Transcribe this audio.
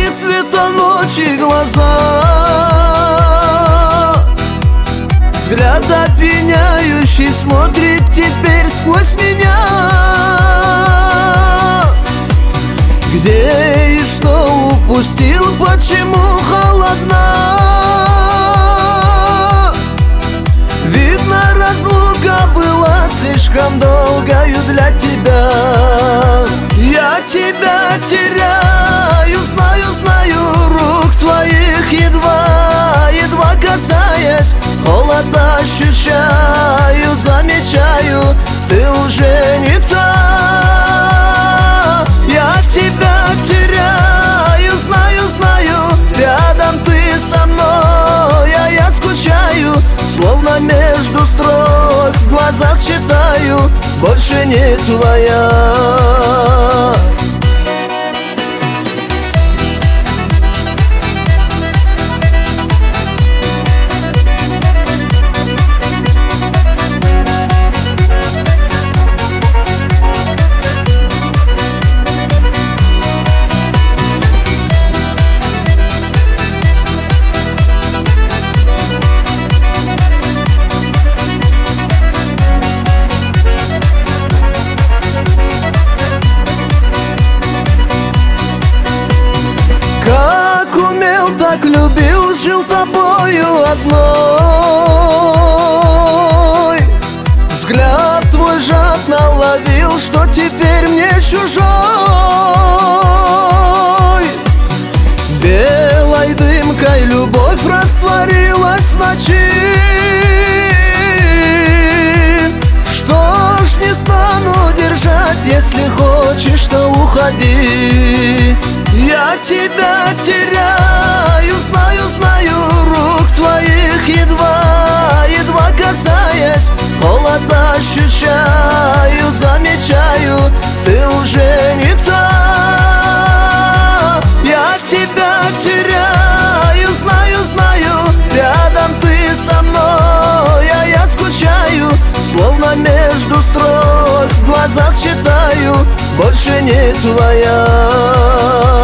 Разные цвета ночи глаза, взгляд опьяняющий смотрит теперь сквозь меня. Где и что упустил, почему холодна? Видно, разлука была слишком долгою для тебя. Я тебя теряю, знаю, рук твоих едва касаясь. Холод ощущаю, замечаю, ты уже не та. Я тебя теряю, знаю, рядом ты со мной, а я скучаю, словно между строк в глазах читаю, больше не твоя. Как умел, так любил, жил тобою одной. Взгляд твой жадно ловил, что теперь мне чужой. Белой дымкой любовь растворилась в ночи. Что ж, не стану держать, если хочешь, то уходи. Я тебя теряю, знаю, рук твоих едва касаясь. Холод ощущаю, замечаю, ты уже не та. Я тебя теряю, знаю, рядом ты со мной, а я скучаю, словно между строк в глазах читаю, больше не твоя.